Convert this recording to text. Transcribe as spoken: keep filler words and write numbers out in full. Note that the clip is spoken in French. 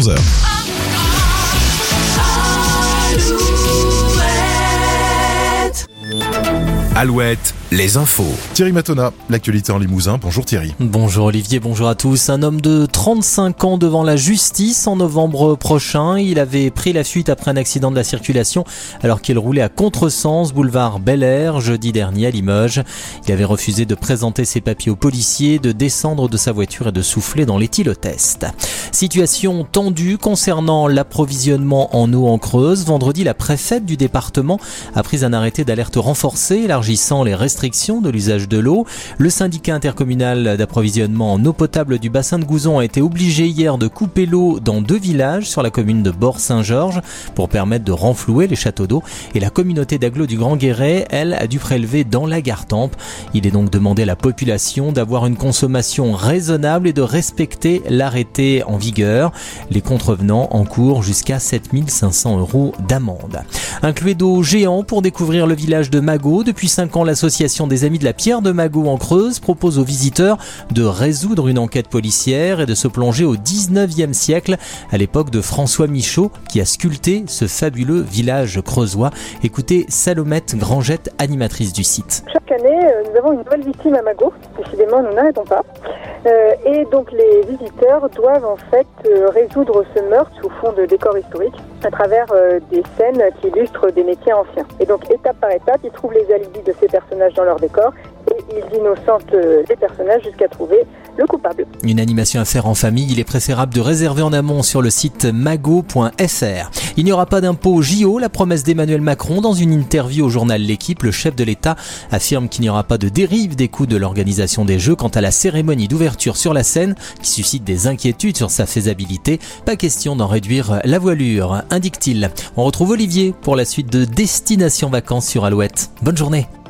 onze heures. Alouette, les infos. Thierry Matona, l'actualité en Limousin. Bonjour Thierry. Bonjour Olivier, bonjour à tous. Un homme de trente-cinq ans devant la justice en novembre prochain. Il avait pris la fuite après un accident de la circulation alors qu'il roulait à contresens boulevard Bel Air jeudi dernier à Limoges. Il avait refusé de présenter ses papiers aux policiers, de descendre de sa voiture et de souffler dans l'éthylotest. Situation tendue concernant l'approvisionnement en eau en Creuse. Vendredi, la préfète du département a pris un arrêté d'alerte renforcé élargissant les restrictions de l'usage de l'eau. Le syndicat intercommunal d'approvisionnement en eau potable du bassin de Gouzon a été obligé hier de couper l'eau dans deux villages sur la commune de Bort-Saint-Georges pour permettre de renflouer les châteaux d'eau. Et la communauté d'agglo du Grand Guéret, elle, a dû prélever dans la Gartempe. Il est donc demandé à la population d'avoir une consommation raisonnable et de respecter l'arrêté en vigueur. Les contrevenants encourent jusqu'à sept mille cinq cents euros d'amende. Un cluedo géant pour découvrir le village de Magot. Depuis cinq ans, l'association des Amis de la Pierre de Magot en Creuse propose aux visiteurs de résoudre une enquête policière et de se plonger au dix-neuvième siècle, à l'époque de François Michaud, qui a sculpté ce fabuleux village creusois. Écoutez Salomette Grangette, animatrice du site. Chaque année, nous avons une nouvelle victime à Magot. Décidément, nous n'arrêtons pas. Euh, et donc les visiteurs doivent en fait euh, résoudre ce meurtre sous fond de décor historique à travers euh, des scènes qui illustrent des métiers anciens. Et donc étape par étape, ils trouvent les alibis de ces personnages dans leur décor et ils innocentent euh, les personnages jusqu'à trouver le coupable. Une animation à faire en famille, il est préférable de réserver en amont sur le site magot point f r. Il n'y aura pas d'impôt J O, la promesse d'Emmanuel Macron. Dans une interview au journal L'Équipe, le chef de l'État affirme qu'il n'y aura pas de dérive des coûts de l'organisation des Jeux. Quant à la cérémonie d'ouverture sur la scène, qui suscite des inquiétudes sur sa faisabilité, pas question d'en réduire la voilure, indique-t-il. On retrouve Olivier pour la suite de Destination Vacances sur Alouette. Bonne journée.